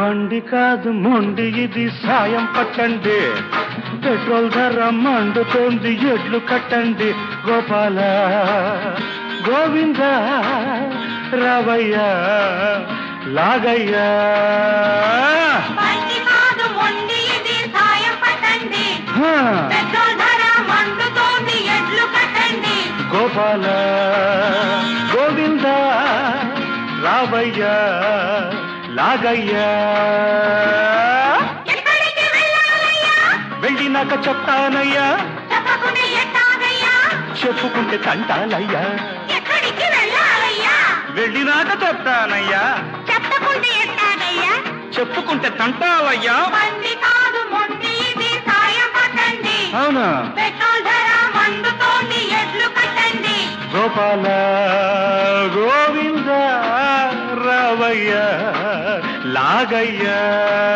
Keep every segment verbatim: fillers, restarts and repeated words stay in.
బండి కాదు మొండి ఇది సాయం పట్టండి, పెట్రోల్ ధర మండుతోంది ఎడ్లు కట్టండి. గోపాల గోవింద రావయ్య లాగయ్యా. బండి కాదు మొండి ఇది సాయం పట్టండి, పెట్రోల్ ధర మండుతోంది ఎడ్లు కట్టండి. గోపాల గోవింద రావయ్య లాగయ్యా. ఎక్కడికి వెళ్ళాలయ్యా? వెళ్ళినాక చెప్తానయ్యా, చెప్పకుంటే ఎట్టాగయ్యా? చెప్పుకుంటే తంటాలయ్యా. ఎక్కడికి వెళ్ళాలయ్యా? వెళ్ళినాక చెప్తానయ్యా, చెప్పకుంటే ఎట్టాగయ్యా? చెప్పుకుంటే తంటాలయ్యా. బండి కాదు మొండి ఇది సాయం పట్టండి, అవునా? పెట్రోల్ ధర మండుతోంది ఎడ్లు కట్టండి. గోపాల గోవింద రావయ్య లాగయ్యా.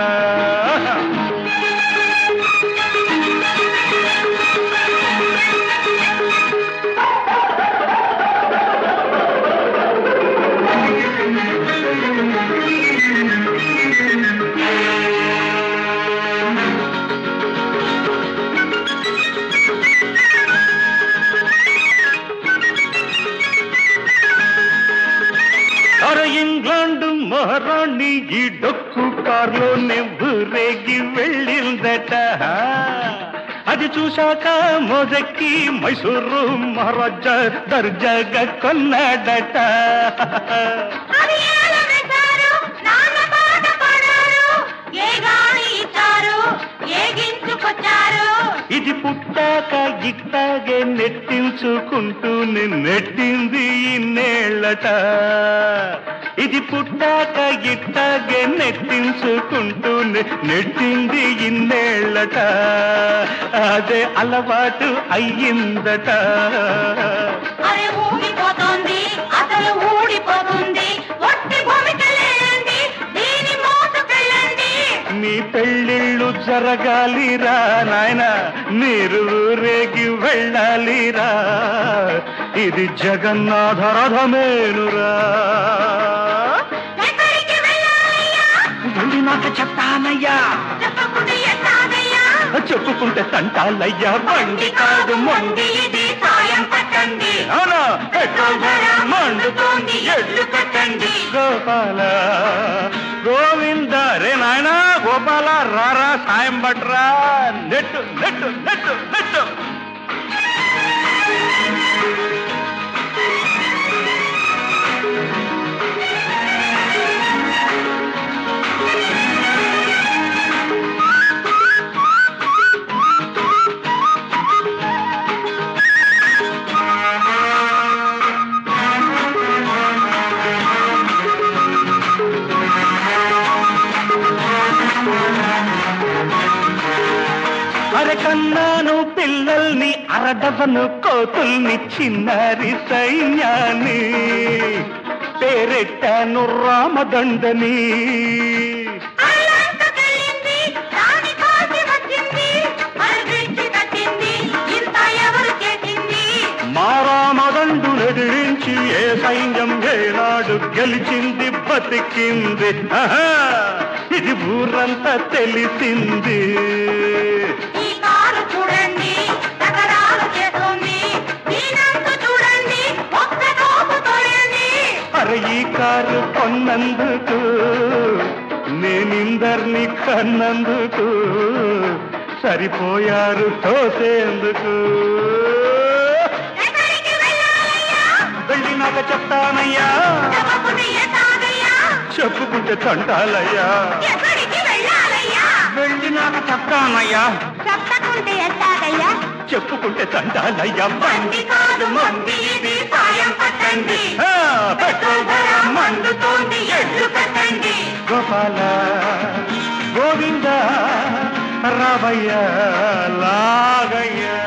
ఇంగ్లాండ్ మహారాణి ఈ డొక్కు కార్లో నెవ్వురేగి వెళ్ళిందట. అది చూశాక మొదక్కి మైసూరు మహారాజా దర్జాగా కొన్నాడట. అది ఏలవేశారు, నాన్న పాట పాడారు, ఏ గాలి ఇచ్చారు, ఏగించుకొచ్చారు. ఇది పుట్టాక ఇట్టాగే నెట్టించుకుంటూనే నెట్టింది ఇన్నేళ్ళట. ఇది పుట్టాక ఇట్టాగే నెట్టించుకుంటూనే నెట్టింది ఇన్నేళ్ళట. అదే అలవాటు అయ్యిందట. అరే ఊడిపోతోంది, అసలు ఊడిపోతుంది, ఒట్టి భూమికెళ్ళండి, దీని మోసుకెళ్ళండి. మీ పెళ్ళిళ్ళు జరగాలిరా నాయన, మీరు ఊరేగి వెళ్ళాలిరా, ఇది జగన్నాథ రథమేనురా. ఎక్కడికి వెళ్ళాలయ్యా? వెళ్ళినాక చెప్తానయ్యా, చెప్పకుంటే ఎట్టాగయ్యా? చెప్పుకుంటే తంటాలయ్యా. బండి కాదు మొండి ఇది సాయం పట్టండి, అవునా? పెట్రోల్ ధర మండుతోంది ఎడ్లు కట్టండి. గోపాల గోవింద రే నాయనా, గోపాల రారా సాయం పట్రా. నెట్టు నెట్టు నెట్టు నెట్టు. అరే కన్నాను పిల్లల్ని అరడవను కోతుల్ని చిన్నారి సైన్యాన్ని, పేరెట్టాను రామదండని. అల్లంతకెళ్ళింది, రాణి కాసి వచ్చింది, మరదిచ్చి కట్టింది, ఇంత ఎవరు చేసింది? మా రామదండు ఎదిరించి ఏ సైన్యం ఏనాడు గెలిచింది బతికింది. ఆహా, ఇది ఊరంతా తెలిసింది. ఈ కారు చూడండి, నగరాలు చేస్తుంది, దీనంతా చూడండి, ఒక్క తోపు తోయండి. అరే ఈ కారు కొన్నందుకు నేనిందర్ని కన్నందుకు సరిపోయారు తోసేందుకు. ఎక్కడికి వెళ్ళాలయ్యా? వెళ్ళినాక చెప్తానయ్యా, చెప్పకుంటే ఎట్టాగయ్యా? చెప్పుకుంటే తంటాలయ్యా. ఎక్కడికి వెళ్ళాలయ్యా? వెళ్ళినాక చెప్తానయ్యా, చెప్పకుంటే ఎట్టాగయ్యా? చెప్పుకుంటే తంటాలయ్యా. బండి కాదు మొండి ఇది సాయం పట్టండి, ఆ, పెట్రోల్ ధర మండుతోంది ఎడ్లు కట్టండి. గోపాల గోవింద రావయ్య లాగయ్య.